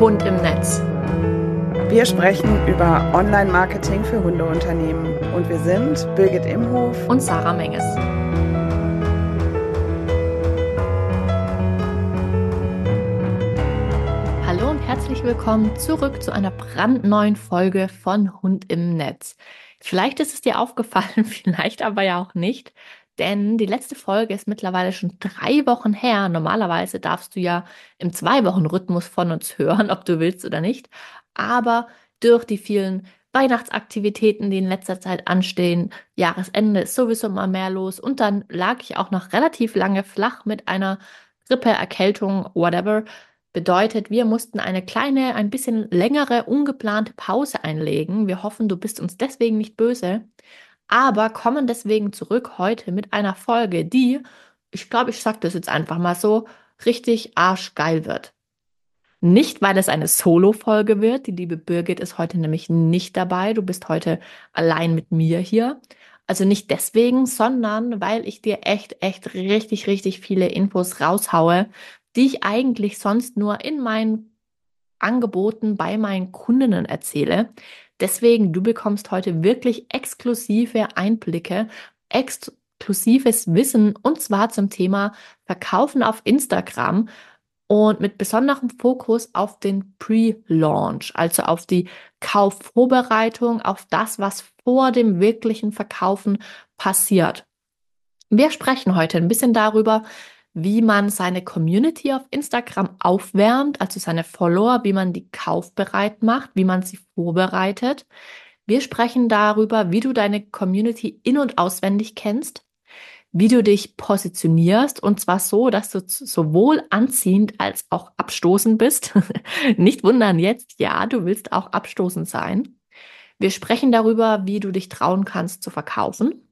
Hund im Netz. Wir sprechen über Online-Marketing für Hundeunternehmen und wir sind Birgit Imhof und Sarah Menges. Hallo und herzlich willkommen zurück zu einer brandneuen Folge von Hund im Netz. Vielleicht ist es dir aufgefallen, vielleicht aber ja auch nicht, denn die letzte Folge ist mittlerweile schon 3 Wochen her. Normalerweise darfst du ja im 2-Wochen-Rhythmus von uns hören, ob du willst oder nicht. Aber durch die vielen Weihnachtsaktivitäten, die in letzter Zeit anstehen, Jahresende ist sowieso mal mehr los und dann lag ich auch noch relativ lange flach mit einer Grippe, Erkältung, whatever. Bedeutet, wir mussten eine kleine, ein bisschen längere, ungeplante Pause einlegen. Wir hoffen, du bist uns deswegen nicht böse, aber kommen deswegen zurück heute mit einer Folge, die, ich glaube, ich sage das jetzt einfach mal so, richtig arschgeil wird. Nicht, weil es eine Solo-Folge wird. Die liebe Birgit ist heute nämlich nicht dabei. Du bist heute allein mit mir hier. Also nicht deswegen, sondern weil ich dir echt richtig, richtig viele Infos raushaue, die ich eigentlich sonst nur in meinen Angeboten bei meinen Kundinnen erzähle. Deswegen, du bekommst heute wirklich exklusive Einblicke, exklusives Wissen und zwar zum Thema Verkaufen auf Instagram und mit besonderem Fokus auf den Pre-Launch, also auf die Kaufvorbereitung, auf das, was vor dem wirklichen Verkaufen passiert. Wir sprechen heute ein bisschen darüber, wie man seine Community auf Instagram aufwärmt, also seine Follower, wie man die kaufbereit macht, wie man sie vorbereitet. Wir sprechen darüber, wie du deine Community in- und auswendig kennst, wie du dich positionierst und zwar so, dass du sowohl anziehend als auch abstoßend bist. Nicht wundern jetzt, ja, du willst auch abstoßend sein. Wir sprechen darüber, wie du dich trauen kannst zu verkaufen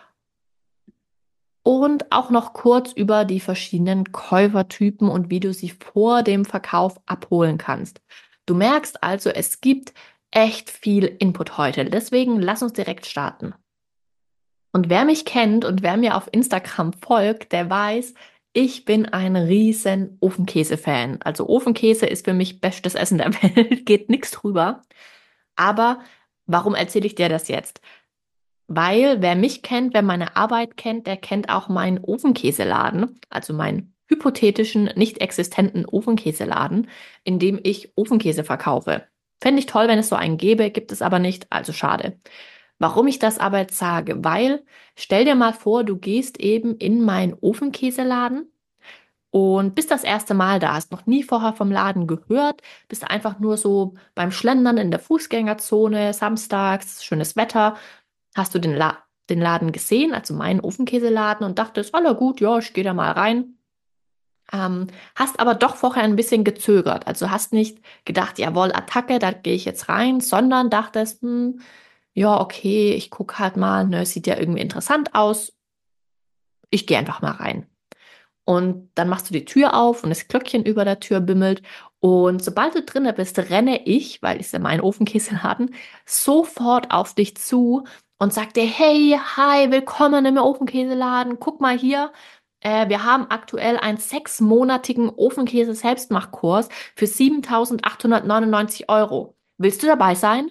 und auch noch kurz über die verschiedenen Käufertypen und wie du sie vor dem Verkauf abholen kannst. Du merkst also, es gibt echt viel Input heute. Deswegen lass uns direkt starten. Und wer mich kennt und wer mir auf Instagram folgt, der weiß, ich bin ein riesen Ofenkäse-Fan. Also Ofenkäse ist für mich bestes Essen der Welt, geht nichts drüber. Aber warum erzähle ich dir das jetzt? Weil wer mich kennt, wer meine Arbeit kennt, der kennt auch meinen Ofenkäseladen, also meinen hypothetischen, nicht existenten Ofenkäseladen, in dem ich Ofenkäse verkaufe. Fände ich toll, wenn es so einen gäbe, gibt es aber nicht, also schade. Warum ich das aber jetzt sage, weil stell dir mal vor, du gehst eben in meinen Ofenkäseladen und bist das erste Mal da, hast noch nie vorher vom Laden gehört, bist einfach nur so beim Schlendern in der Fußgängerzone, samstags, schönes Wetter, hast du den Laden gesehen, also meinen Ofenkäseladen und dachtest, oh, na gut, ja, ich gehe da mal rein. Hast aber doch vorher ein bisschen gezögert, also hast nicht gedacht, jawohl, Attacke, da gehe ich jetzt rein, sondern dachtest, ja, okay, ich gucke halt mal, ne, sieht ja irgendwie interessant aus. Ich gehe einfach mal rein. Und dann machst du die Tür auf und das Glöckchen über der Tür bimmelt. Und sobald du drinne bist, renne ich, weil ich ja meinen Ofenkäseladen, sofort auf dich zu und sag dir, hey, hi, willkommen im Ofenkäseladen. Guck mal hier. Wir haben aktuell einen 6-monatigen Ofenkäse-Selbstmachkurs für 7.899 €. Willst du dabei sein?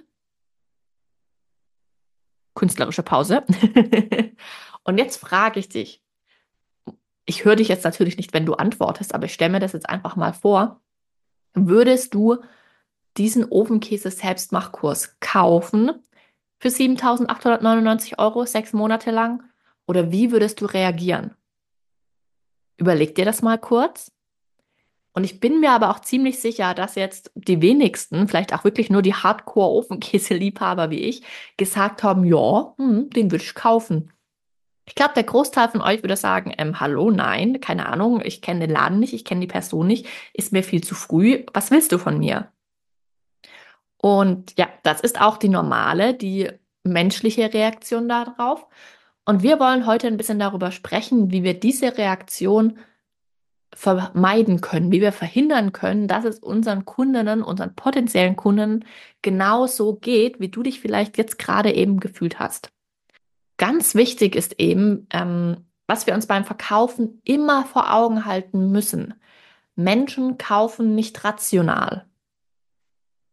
Künstlerische Pause. Und jetzt frage ich dich, ich höre dich jetzt natürlich nicht, wenn du antwortest, aber ich stelle mir das jetzt einfach mal vor. Würdest du diesen Ofenkäse-Selbstmachkurs kaufen für 7.899 €, 6 Monate lang? Oder wie würdest du reagieren? Überleg dir das mal kurz. Und ich bin mir aber auch ziemlich sicher, dass jetzt die wenigsten, vielleicht auch wirklich nur die Hardcore-Ofenkäse-Liebhaber wie ich, gesagt haben, ja, den würde ich kaufen. Ich glaube, der Großteil von euch würde sagen, hallo, nein, keine Ahnung, ich kenne den Laden nicht, ich kenne die Person nicht, ist mir viel zu früh. Was willst du von mir? Und ja, das ist auch die normale, die menschliche Reaktion darauf. Und wir wollen heute ein bisschen darüber sprechen, wie wir diese Reaktion vermeiden können, wie wir verhindern können, dass es unseren Kundinnen, unseren potenziellen Kunden genauso geht, wie du dich vielleicht jetzt gerade eben gefühlt hast. Ganz wichtig ist eben, was wir uns beim Verkaufen immer vor Augen halten müssen. Menschen kaufen nicht rational.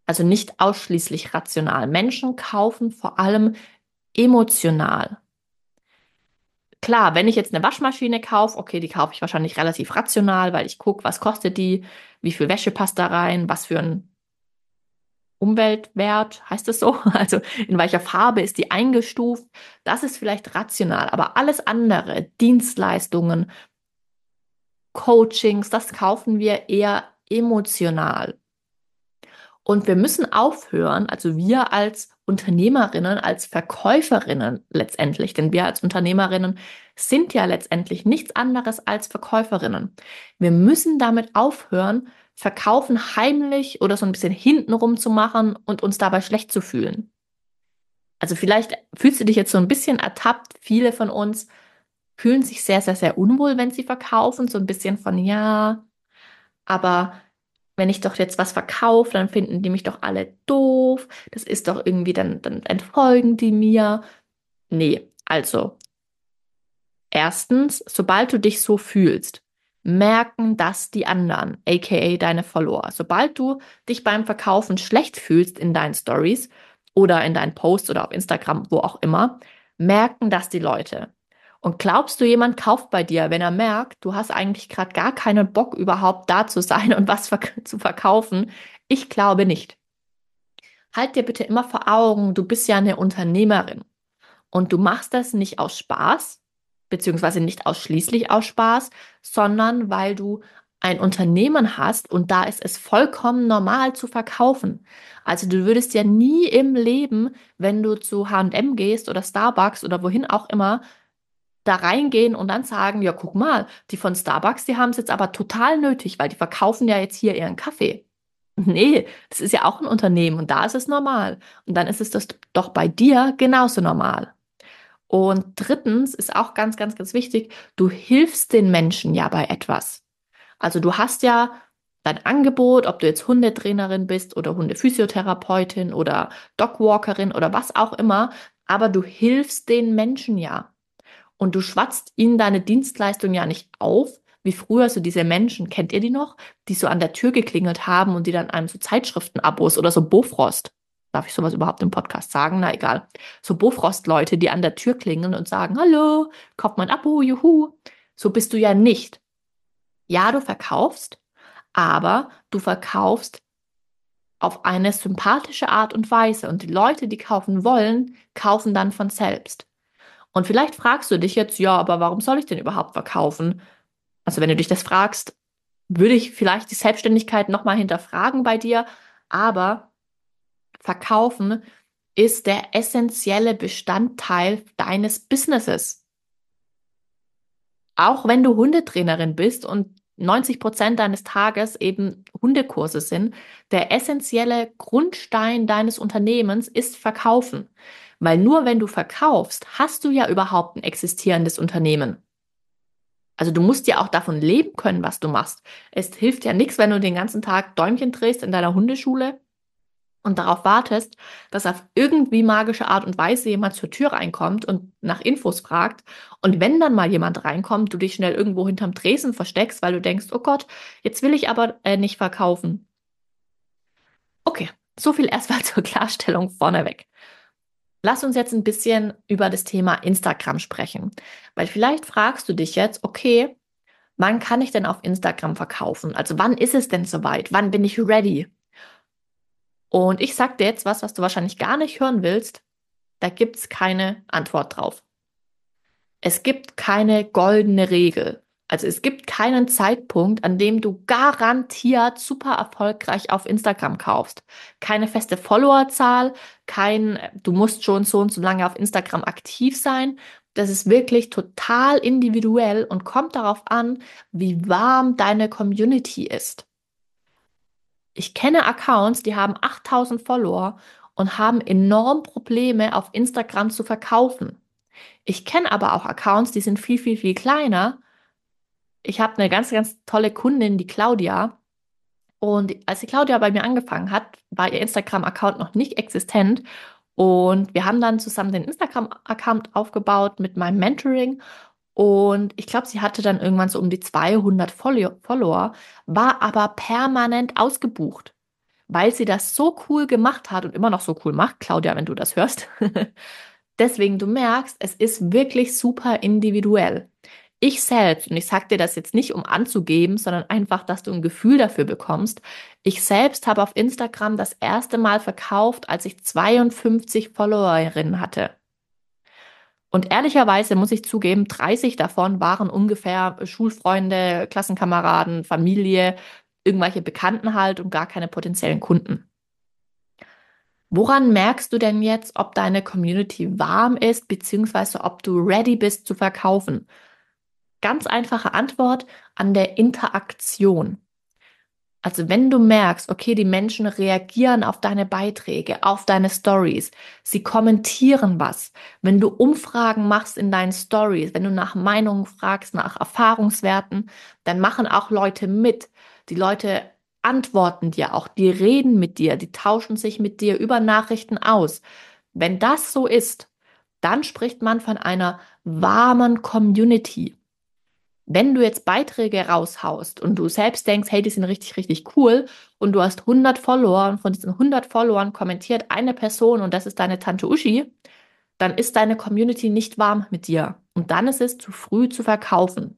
Also nicht ausschließlich rational. Menschen kaufen vor allem emotional. Klar, wenn ich jetzt eine Waschmaschine kaufe, okay, die kaufe ich wahrscheinlich relativ rational, weil ich gucke, was kostet die, wie viel Wäsche passt da rein, was für ein Umweltwert, heißt es so? Also in welcher Farbe ist die eingestuft? Das ist vielleicht rational, aber alles andere, Dienstleistungen, Coachings, das kaufen wir eher emotional. Und wir müssen aufhören, also wir als Unternehmerinnen, als Verkäuferinnen letztendlich, denn wir als Unternehmerinnen sind ja letztendlich nichts anderes als Verkäuferinnen. Wir müssen damit aufhören, Verkaufen heimlich oder so ein bisschen hintenrum zu machen und uns dabei schlecht zu fühlen. Also vielleicht fühlst du dich jetzt so ein bisschen ertappt. Viele von uns fühlen sich sehr, sehr, sehr unwohl, wenn sie verkaufen. So ein bisschen von, ja, aber wenn ich doch jetzt was verkaufe, dann finden die mich doch alle doof. Das ist doch irgendwie, dann entfolgen die mir. Nee, also erstens, sobald du dich so fühlst, merken das die anderen, aka deine Follower. Sobald du dich beim Verkaufen schlecht fühlst in deinen Stories oder in deinen Posts oder auf Instagram, wo auch immer, merken das die Leute. Und glaubst du, jemand kauft bei dir, wenn er merkt, du hast eigentlich gerade gar keinen Bock überhaupt da zu sein und was zu verkaufen? Ich glaube nicht. Halt dir bitte immer vor Augen, du bist ja eine Unternehmerin. Und du machst das nicht aus Spaß, beziehungsweise nicht ausschließlich aus Spaß, sondern weil du ein Unternehmen hast und da ist es vollkommen normal zu verkaufen. Also du würdest ja nie im Leben, wenn du zu H&M gehst oder Starbucks oder wohin auch immer, da reingehen und dann sagen, ja, guck mal, die von Starbucks, die haben es jetzt aber total nötig, weil die verkaufen ja jetzt hier ihren Kaffee. Nee, das ist ja auch ein Unternehmen und da ist es normal. Und dann ist es das doch bei dir genauso normal. Und drittens ist auch ganz, ganz, ganz wichtig, du hilfst den Menschen ja bei etwas. Also du hast ja dein Angebot, ob du jetzt Hundetrainerin bist oder Hundephysiotherapeutin oder Dogwalkerin oder was auch immer, aber du hilfst den Menschen ja. Und du schwatzt ihnen deine Dienstleistung ja nicht auf, wie früher so diese Menschen, kennt ihr die noch, die so an der Tür geklingelt haben und die dann einem so Zeitschriftenabos oder so Bofrost. Darf ich sowas überhaupt im Podcast sagen? Na egal. So Bofrost-Leute, die an der Tür klingeln und sagen, hallo, kauf mein Abo, juhu. So bist du ja nicht. Ja, du verkaufst, aber du verkaufst auf eine sympathische Art und Weise. Und die Leute, die kaufen wollen, kaufen dann von selbst. Und vielleicht fragst du dich jetzt, ja, aber warum soll ich denn überhaupt verkaufen? Also wenn du dich das fragst, würde ich vielleicht die Selbstständigkeit nochmal hinterfragen bei dir. Aber verkaufen ist der essentielle Bestandteil deines Businesses. Auch wenn du Hundetrainerin bist und 90% deines Tages eben Hundekurse sind, der essentielle Grundstein deines Unternehmens ist Verkaufen. Weil nur wenn du verkaufst, hast du ja überhaupt ein existierendes Unternehmen. Also du musst ja auch davon leben können, was du machst. Es hilft ja nichts, wenn du den ganzen Tag Däumchen drehst in deiner Hundeschule und darauf wartest, dass auf irgendwie magische Art und Weise jemand zur Tür reinkommt und nach Infos fragt. Und wenn dann mal jemand reinkommt, du dich schnell irgendwo hinterm Tresen versteckst, weil du denkst, oh Gott, jetzt will ich aber nicht verkaufen. Okay, so viel erstmal zur Klarstellung vorneweg. Lass uns jetzt ein bisschen über das Thema Instagram sprechen, weil vielleicht fragst du dich jetzt, okay, wann kann ich denn auf Instagram verkaufen? Also wann ist es denn soweit? Wann bin ich ready? Und ich sag dir jetzt was du wahrscheinlich gar nicht hören willst. Da gibt's keine Antwort drauf. Es gibt keine goldene Regel. Also es gibt keinen Zeitpunkt, an dem du garantiert super erfolgreich auf Instagram kaufst. Keine feste Followerzahl, du musst schon so und so lange auf Instagram aktiv sein. Das ist wirklich total individuell und kommt darauf an, wie warm deine Community ist. Ich kenne Accounts, die haben 8000 Follower und haben enorm Probleme auf Instagram zu verkaufen. Ich kenne aber auch Accounts, die sind viel, viel, viel kleiner. Ich habe eine ganz, ganz tolle Kundin, die Claudia. Und als die Claudia bei mir angefangen hat, war ihr Instagram-Account noch nicht existent. Und wir haben dann zusammen den Instagram-Account aufgebaut mit meinem Mentoring. Und ich glaube, sie hatte dann irgendwann so um die 200 Follower, war aber permanent ausgebucht, weil sie das so cool gemacht hat und immer noch so cool macht, Claudia, wenn du das hörst. Deswegen, du merkst, es ist wirklich super individuell. Ich selbst, und ich sage dir das jetzt nicht, um anzugeben, sondern einfach, dass du ein Gefühl dafür bekommst. Ich selbst habe auf Instagram das erste Mal verkauft, als ich 52 Followerinnen hatte. Und ehrlicherweise muss ich zugeben, 30 davon waren ungefähr Schulfreunde, Klassenkameraden, Familie, irgendwelche Bekannten halt und gar keine potenziellen Kunden. Woran merkst du denn jetzt, ob deine Community warm ist, beziehungsweise ob du ready bist zu verkaufen? Ganz einfache Antwort: an der Interaktion. Also wenn du merkst, okay, die Menschen reagieren auf deine Beiträge, auf deine Stories, sie kommentieren was, wenn du Umfragen machst in deinen Stories, wenn du nach Meinungen fragst, nach Erfahrungswerten, dann machen auch Leute mit. Die Leute antworten dir auch, die reden mit dir, die tauschen sich mit dir über Nachrichten aus. Wenn das so ist, dann spricht man von einer warmen Community. Wenn du jetzt Beiträge raushaust und du selbst denkst, hey, die sind richtig, richtig cool und du hast 100 Follower und von diesen 100 Followern kommentiert eine Person und das ist deine Tante Uschi, dann ist deine Community nicht warm mit dir und dann ist es zu früh zu verkaufen.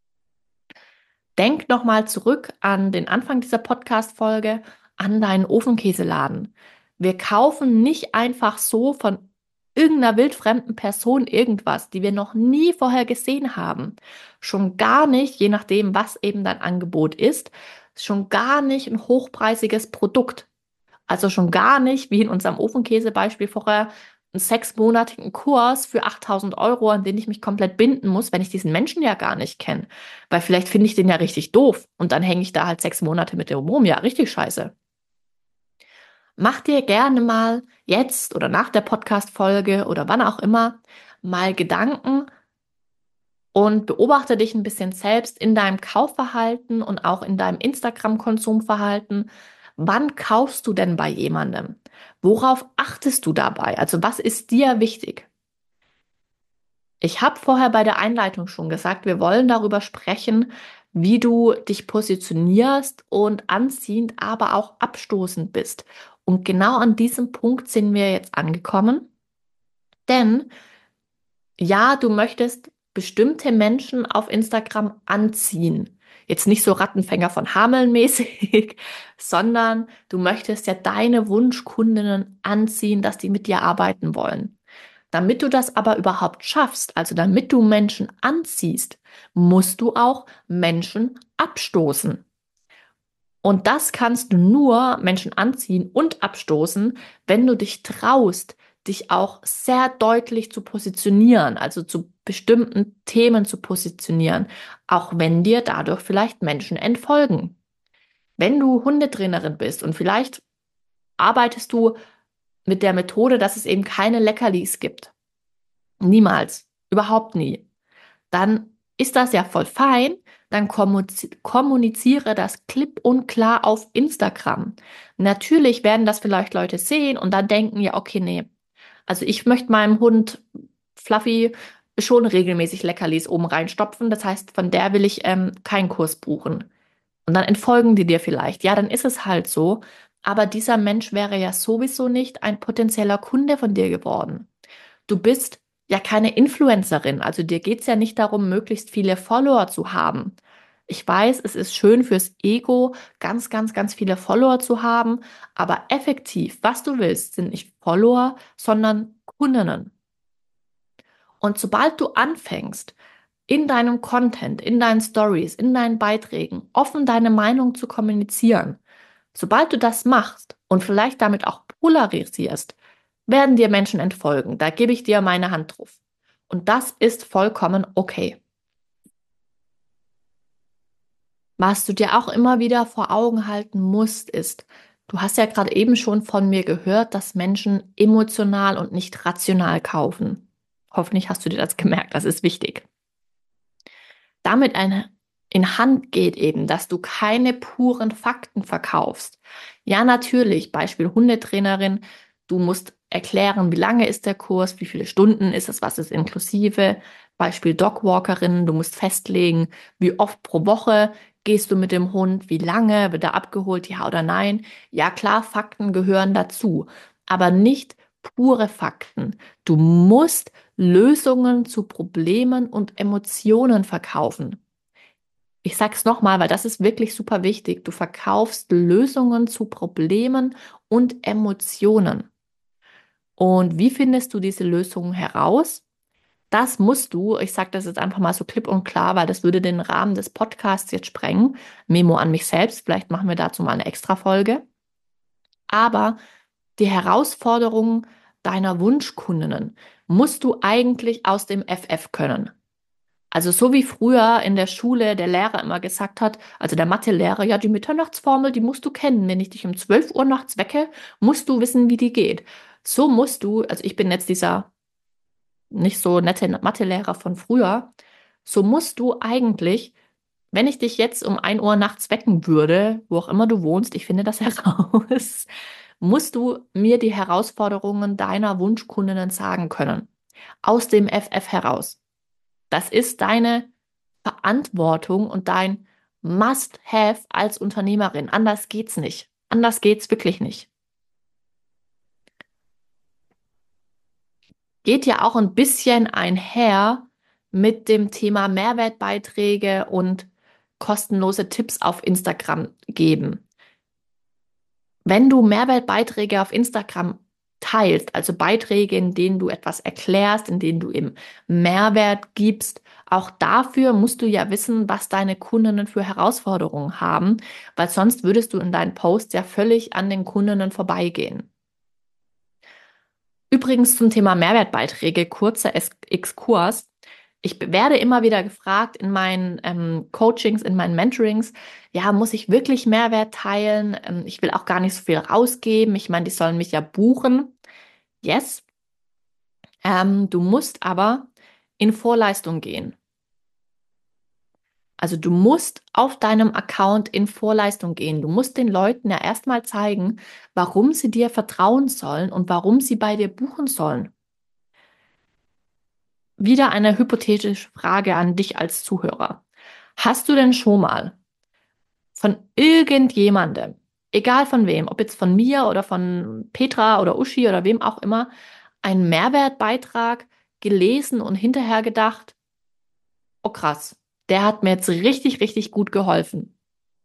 Denk nochmal zurück an den Anfang dieser Podcast-Folge, an deinen Ofenkäseladen. Wir kaufen nicht einfach so von irgendeiner wildfremden Person irgendwas, die wir noch nie vorher gesehen haben. Schon gar nicht, je nachdem, was eben dein Angebot ist, schon gar nicht ein hochpreisiges Produkt. Also schon gar nicht, wie in unserem Ofenkäse-Beispiel vorher, einen 6-monatigen Kurs für 8.000 €, an den ich mich komplett binden muss, wenn ich diesen Menschen ja gar nicht kenne. Weil vielleicht finde ich den ja richtig doof und dann hänge ich da halt 6 Monate mit dem rum. Ja, richtig scheiße. Mach dir gerne mal jetzt oder nach der Podcast-Folge oder wann auch immer mal Gedanken und beobachte dich ein bisschen selbst in deinem Kaufverhalten und auch in deinem Instagram-Konsumverhalten. Wann kaufst du denn bei jemandem? Worauf achtest du dabei? Also was ist dir wichtig? Ich habe vorher bei der Einleitung schon gesagt, wir wollen darüber sprechen, wie du dich positionierst und anziehend, aber auch abstoßend bist. Und genau an diesem Punkt sind wir jetzt angekommen, denn ja, du möchtest bestimmte Menschen auf Instagram anziehen. Jetzt nicht so Rattenfänger von Hameln mäßig, sondern du möchtest ja deine Wunschkundinnen anziehen, dass die mit dir arbeiten wollen. Damit du das aber überhaupt schaffst, also damit du Menschen anziehst, musst du auch Menschen abstoßen. Und das kannst du nur Menschen anziehen und abstoßen, wenn du dich traust, dich auch sehr deutlich zu positionieren, also zu bestimmten Themen zu positionieren, auch wenn dir dadurch vielleicht Menschen entfolgen. Wenn du Hundetrainerin bist und vielleicht arbeitest du mit der Methode, dass es eben keine Leckerlis gibt, niemals, überhaupt nie, dann ist das ja voll fein. Dann kommuniziere das klipp und klar auf Instagram. Natürlich werden das vielleicht Leute sehen und dann denken, ja, okay, nee. Also ich möchte meinem Hund Fluffy schon regelmäßig Leckerlis oben reinstopfen. Das heißt, von der will ich keinen Kurs buchen. Und dann entfolgen die dir vielleicht. Ja, dann ist es halt so. Aber dieser Mensch wäre ja sowieso nicht ein potenzieller Kunde von dir geworden. Du bist ja keine Influencerin, also dir geht es ja nicht darum, möglichst viele Follower zu haben. Ich weiß, es ist schön fürs Ego, ganz, ganz, ganz viele Follower zu haben, aber effektiv, was du willst, sind nicht Follower, sondern Kundinnen. Und sobald du anfängst, in deinem Content, in deinen Stories, in deinen Beiträgen offen deine Meinung zu kommunizieren, sobald du das machst und vielleicht damit auch polarisierst, werden dir Menschen entfolgen. Da gebe ich dir meine Hand drauf. Und das ist vollkommen okay. Was du dir auch immer wieder vor Augen halten musst, ist, du hast ja gerade eben schon von mir gehört, dass Menschen emotional und nicht rational kaufen. Hoffentlich hast du dir das gemerkt, das ist wichtig. Damit in Hand geht eben, dass du keine puren Fakten verkaufst. Ja, natürlich, Beispiel Hundetrainerin, du musst erklären, wie lange ist der Kurs, wie viele Stunden ist es, was ist inklusive. Beispiel Dogwalkerin, du musst festlegen, wie oft pro Woche gehst du mit dem Hund, wie lange, wird er abgeholt, ja oder nein? Ja klar, Fakten gehören dazu, aber nicht pure Fakten. Du musst Lösungen zu Problemen und Emotionen verkaufen. Ich sage es nochmal, weil das ist wirklich super wichtig. Du verkaufst Lösungen zu Problemen und Emotionen. Und wie findest du diese Lösungen heraus? Das musst du, ich sage das jetzt einfach mal so klipp und klar, weil das würde den Rahmen des Podcasts jetzt sprengen. Memo an mich selbst, vielleicht machen wir dazu mal eine Extra-Folge. Aber die Herausforderungen deiner Wunschkundinnen musst du eigentlich aus dem FF können. Also so wie früher in der Schule der Lehrer immer gesagt hat, also der Mathelehrer, ja, die Mitternachtsformel, die musst du kennen. Wenn ich dich um 12 Uhr nachts wecke, musst du wissen, wie die geht. So musst du, also ich bin jetzt dieser nicht so nette Mathelehrer von früher, so musst du eigentlich, wenn ich dich jetzt um 1 Uhr nachts wecken würde, wo auch immer du wohnst, ich finde das heraus, musst du mir die Herausforderungen deiner Wunschkundinnen sagen können. Aus dem FF heraus. Das ist deine Verantwortung und dein Must-have als Unternehmerin. Anders geht's nicht. Anders geht's wirklich nicht. Geht ja auch ein bisschen einher mit dem Thema Mehrwertbeiträge und kostenlose Tipps auf Instagram geben. Wenn du Mehrwertbeiträge auf Instagram teilst, also Beiträge, in denen du etwas erklärst, in denen du eben Mehrwert gibst, auch dafür musst du ja wissen, was deine Kundinnen für Herausforderungen haben, weil sonst würdest du in deinen Posts ja völlig an den Kundinnen vorbeigehen. Übrigens zum Thema Mehrwertbeiträge, kurzer Exkurs. Ich werde immer wieder gefragt in meinen Coachings, in meinen Mentorings, ja, muss ich wirklich Mehrwert teilen? Ich will auch gar nicht so viel rausgeben. Ich meine, die sollen mich ja buchen. Yes. Du musst aber in Vorleistung gehen. Also du musst auf deinem Account in Vorleistung gehen. Du musst den Leuten ja erstmal zeigen, warum sie dir vertrauen sollen und warum sie bei dir buchen sollen. Wieder eine hypothetische Frage an dich als Zuhörer. Hast du denn schon mal von irgendjemandem, egal von wem, ob jetzt von mir oder von Petra oder Uschi oder wem auch immer, einen Mehrwertbeitrag gelesen und hinterher gedacht, oh krass, der hat mir jetzt richtig, richtig gut geholfen.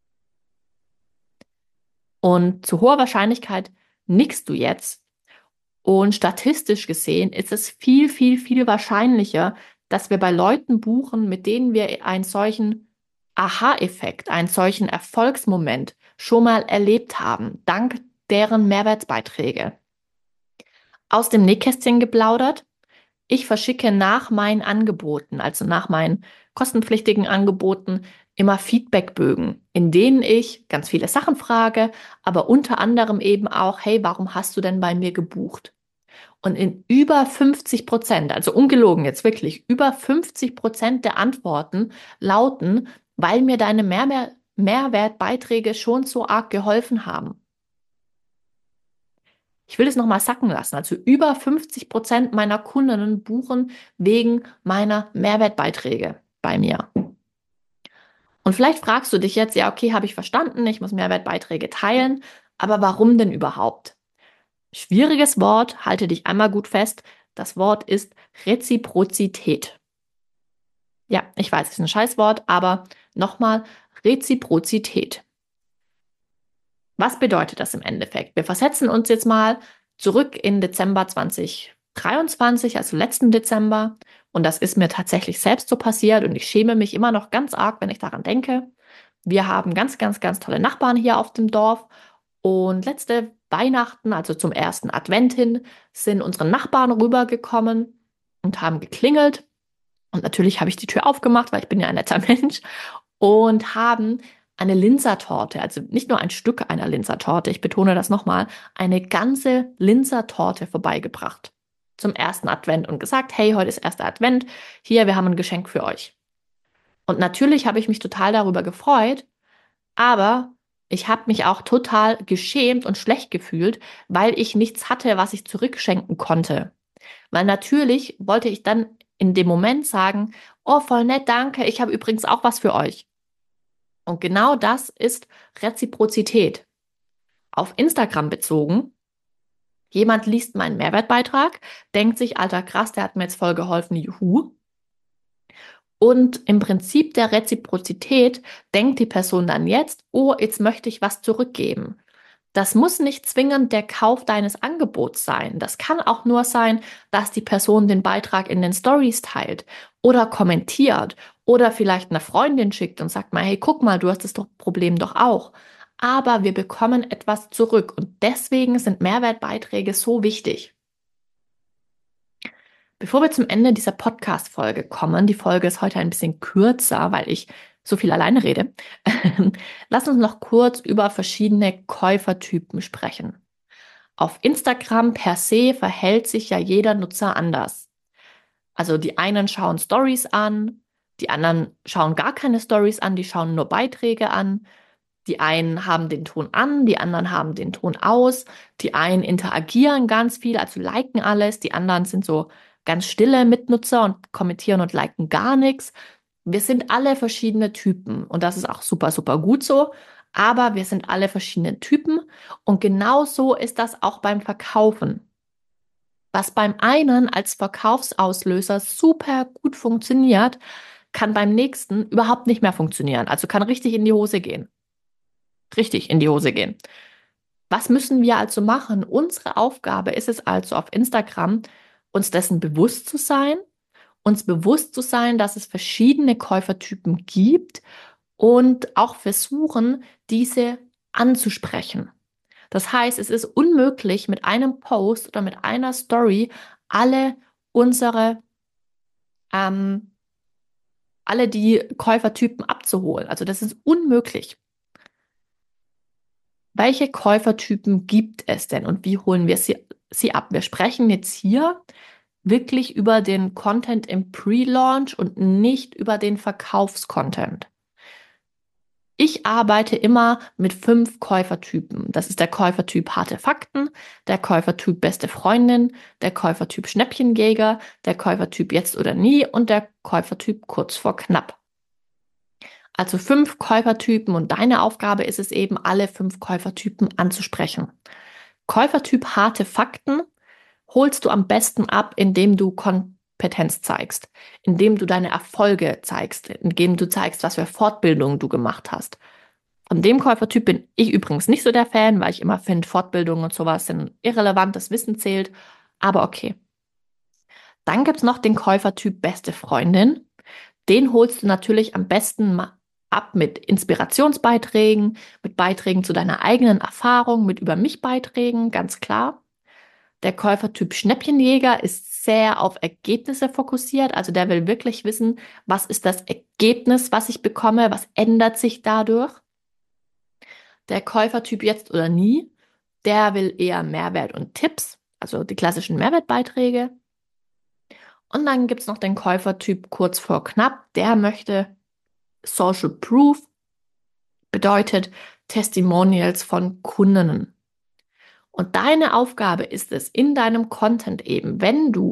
Und zu hoher Wahrscheinlichkeit nickst du jetzt. Und statistisch gesehen ist es viel, viel, viel wahrscheinlicher, dass wir bei Leuten buchen, mit denen wir einen solchen Aha-Effekt, einen solchen Erfolgsmoment schon mal erlebt haben, dank deren Mehrwertbeiträge. Aus dem Nähkästchen geplaudert. Ich verschicke nach meinen Angeboten, also nach meinen kostenpflichtigen Angeboten, immer Feedbackbögen, in denen ich ganz viele Sachen frage, aber unter anderem eben auch, hey, warum hast du denn bei mir gebucht? Und in über 50%, also ungelogen jetzt wirklich, über 50% der Antworten lauten, weil mir deine Mehrwertbeiträge schon so arg geholfen haben. Ich will das nochmal sacken lassen. Also über 50% meiner Kundinnen buchen wegen meiner Mehrwertbeiträge bei mir. Und vielleicht fragst du dich jetzt, ja, okay, habe ich verstanden, ich muss Mehrwertbeiträge teilen, aber warum denn überhaupt? Schwieriges Wort, halte dich einmal gut fest. Das Wort ist Reziprozität. Ja, ich weiß, es ist ein Scheißwort, aber nochmal Reziprozität. Was bedeutet das im Endeffekt? Wir versetzen uns jetzt mal zurück in Dezember 2023, also letzten Dezember. Und das ist mir tatsächlich selbst so passiert und ich schäme mich immer noch ganz arg, wenn ich daran denke. Wir haben ganz, ganz, ganz tolle Nachbarn hier auf dem Dorf. Und letzte Weihnachten, also zum ersten Advent hin, sind unsere Nachbarn rübergekommen und haben geklingelt. Und natürlich habe ich die Tür aufgemacht, weil ich bin ja ein netter Mensch. Und haben eine Linzertorte, also nicht nur ein Stück einer Linzertorte, ich betone das nochmal, eine ganze Linzertorte vorbeigebracht zum ersten Advent und gesagt, hey, heute ist erster Advent, hier, wir haben ein Geschenk für euch. Und natürlich habe ich mich total darüber gefreut, aber ich habe mich auch total geschämt und schlecht gefühlt, weil ich nichts hatte, was ich zurückschenken konnte. Weil natürlich wollte ich dann in dem Moment sagen, oh, voll nett, danke, ich habe übrigens auch was für euch. Und genau das ist Reziprozität. Auf Instagram bezogen, jemand liest meinen Mehrwertbeitrag, denkt sich, alter krass, der hat mir jetzt voll geholfen, juhu. Und im Prinzip der Reziprozität denkt die Person dann jetzt, oh, jetzt möchte ich was zurückgeben. Das muss nicht zwingend der Kauf deines Angebots sein. Das kann auch nur sein, dass die Person den Beitrag in den Stories teilt oder kommentiert oder vielleicht einer Freundin schickt und sagt mal, hey, guck mal, du hast das Problem doch auch. Aber wir bekommen etwas zurück und deswegen sind Mehrwertbeiträge so wichtig. Bevor wir zum Ende dieser Podcast-Folge kommen, die Folge ist heute ein bisschen kürzer, weil ich so viel alleine rede, lass uns noch kurz über verschiedene Käufertypen sprechen. Auf Instagram per se verhält sich ja jeder Nutzer anders. Also die einen schauen Stories an, die anderen schauen gar keine Stories an, die schauen nur Beiträge an. Die einen haben den Ton an, die anderen haben den Ton aus. Die einen interagieren ganz viel, also liken alles. Die anderen sind so ganz stille Mitnutzer und kommentieren und liken gar nichts. Wir sind alle verschiedene Typen und das ist auch super, super gut so. Aber wir sind alle verschiedene Typen und genau so ist das auch beim Verkaufen. Was beim einen als Verkaufsauslöser super gut funktioniert, kann beim nächsten überhaupt nicht mehr funktionieren. Also kann richtig in die Hose gehen. Richtig in die Hose gehen. Was müssen wir also machen? Unsere Aufgabe ist es also auf Instagram, uns dessen bewusst zu sein, uns bewusst zu sein, dass es verschiedene Käufertypen gibt und auch versuchen, diese anzusprechen. Das heißt, es ist unmöglich, mit einem Post oder mit einer Story alle unsere, ähm, alle die Käufertypen abzuholen. Also das ist unmöglich. Welche Käufertypen gibt es denn und wie holen wir sie ab? Wir sprechen jetzt hier wirklich über den Content im Pre-Launch und nicht über den Verkaufscontent. Ich arbeite immer mit 5 Käufertypen. Das ist der Käufertyp harte Fakten, der Käufertyp beste Freundin, der Käufertyp Schnäppchenjäger, der Käufertyp jetzt oder nie und der Käufertyp kurz vor knapp. Also 5 Käufertypen und deine Aufgabe ist es eben, alle 5 Käufertypen anzusprechen. Käufertyp harte Fakten holst du am besten ab, indem du Kompetenz zeigst, indem du deine Erfolge zeigst, indem du zeigst, was für Fortbildungen du gemacht hast. Von dem Käufertyp bin ich übrigens nicht so der Fan, weil ich immer finde, Fortbildungen und sowas sind irrelevant, das Wissen zählt, aber okay. Dann gibt es noch den Käufertyp beste Freundin. Den holst du natürlich am besten mal ab mit Inspirationsbeiträgen, mit Beiträgen zu deiner eigenen Erfahrung, mit Über mich Beiträgen, ganz klar. Der Käufertyp Schnäppchenjäger ist sehr auf Ergebnisse fokussiert. Also der will wirklich wissen, was ist das Ergebnis, was ich bekomme, was ändert sich dadurch. Der Käufertyp jetzt oder nie, der will eher Mehrwert und Tipps, also die klassischen Mehrwertbeiträge. Und dann gibt es noch den Käufertyp kurz vor knapp, der möchte Social Proof, bedeutet Testimonials von Kundinnen. Und deine Aufgabe ist es in deinem Content eben,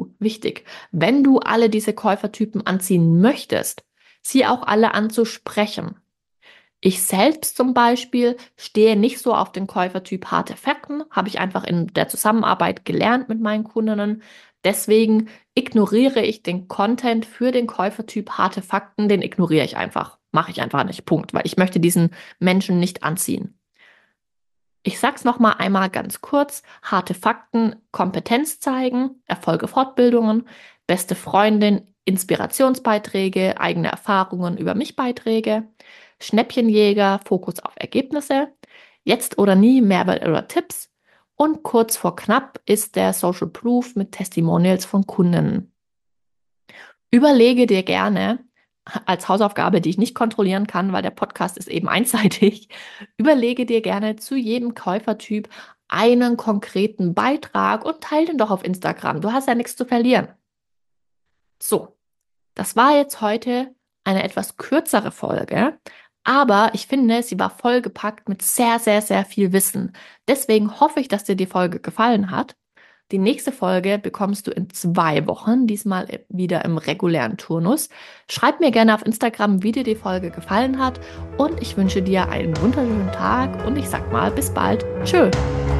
wenn du alle diese Käufertypen anziehen möchtest, sie auch alle anzusprechen. Ich selbst zum Beispiel stehe nicht so auf den Käufertyp harte Fakten, habe ich einfach in der Zusammenarbeit gelernt mit meinen Kundinnen. Deswegen ignoriere ich den Content für den Käufertyp harte Fakten, den ignoriere ich einfach. Mache ich einfach nicht, Punkt, weil ich möchte diesen Menschen nicht anziehen. Ich sag's noch mal einmal ganz kurz. Harte Fakten, Kompetenz zeigen, Erfolge, Fortbildungen, beste Freundin, Inspirationsbeiträge, eigene Erfahrungen über mich Beiträge, Schnäppchenjäger, Fokus auf Ergebnisse, jetzt oder nie, Mehrwert oder Tipps und kurz vor knapp ist der Social Proof mit Testimonials von Kunden. Überlege dir gerne, als Hausaufgabe, die ich nicht kontrollieren kann, weil der Podcast ist eben einseitig, überlege dir gerne zu jedem Käufertyp einen konkreten Beitrag und teile den doch auf Instagram. Du hast ja nichts zu verlieren. So, das war jetzt heute eine etwas kürzere Folge, aber ich finde, sie war vollgepackt mit sehr, sehr, sehr viel Wissen. Deswegen hoffe ich, dass dir die Folge gefallen hat. Die nächste Folge bekommst du in 2 Wochen, diesmal wieder im regulären Turnus. Schreib mir gerne auf Instagram, wie dir die Folge gefallen hat und ich wünsche dir einen wunderschönen Tag und ich sag mal bis bald. Tschö!